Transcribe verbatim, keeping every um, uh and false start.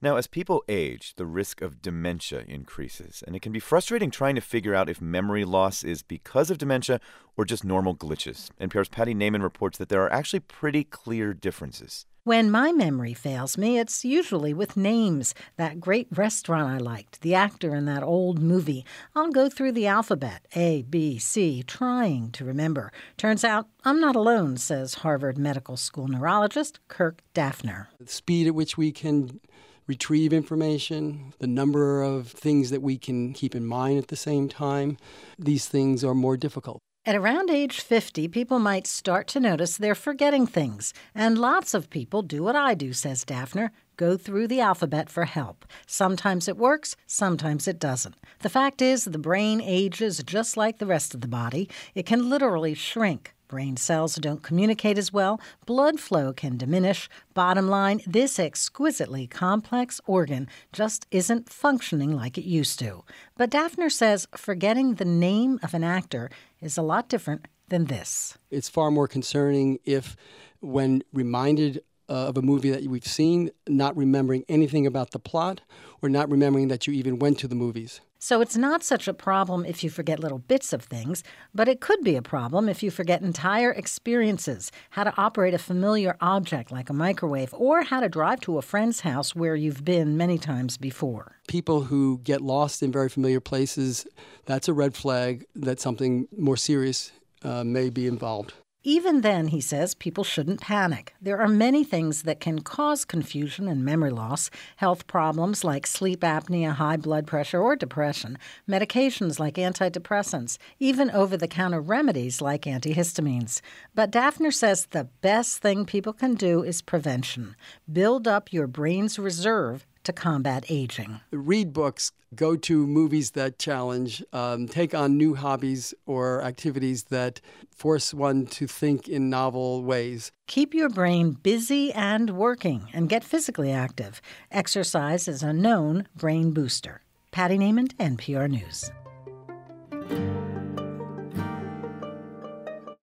Now, as people age, the risk of dementia increases, and it can be frustrating trying to figure out if memory loss is because of dementia or just normal glitches. N P R's Patty Naiman reports that there are actually pretty clear differences. When my memory fails me, it's usually with names. That great restaurant I liked, the actor in that old movie. I'll go through the alphabet, A, B, C, trying to remember. Turns out I'm not alone, says Harvard Medical School neurologist Kirk Daphner. The speed at which we can retrieve information, the number of things that we can keep in mind at the same time, these things are more difficult. At around age fifty, people might start to notice they're forgetting things. And lots of people do what I do, says Daphner, go through the alphabet for help. Sometimes it works, sometimes it doesn't. The fact is, the brain ages just like the rest of the body. It can literally shrink. Brain cells don't communicate as well. Blood flow can diminish. Bottom line, this exquisitely complex organ just isn't functioning like it used to. But Daphner says forgetting the name of an actor is a lot different than this. It's far more concerning if, when reminded uh, of a movie that we've seen, not remembering anything about the plot or not remembering that you even went to the movies. So it's not such a problem if you forget little bits of things, but it could be a problem if you forget entire experiences, how to operate a familiar object like a microwave, or how to drive to a friend's house where you've been many times before. People who get lost in very familiar places, that's a red flag that something more serious uh, may be involved. Even then, he says, people shouldn't panic. There are many things that can cause confusion and memory loss, health problems like sleep apnea, high blood pressure, or depression, medications like antidepressants, even over-the-counter remedies like antihistamines. But Daphner says the best thing people can do is prevention. Build up your brain's reserve to combat aging. Read books, go to movies that challenge, um, take on new hobbies or activities that force one to think in novel ways. Keep your brain busy and working, and get physically active. Exercise is a known brain booster. Patty Naiman, N P R News.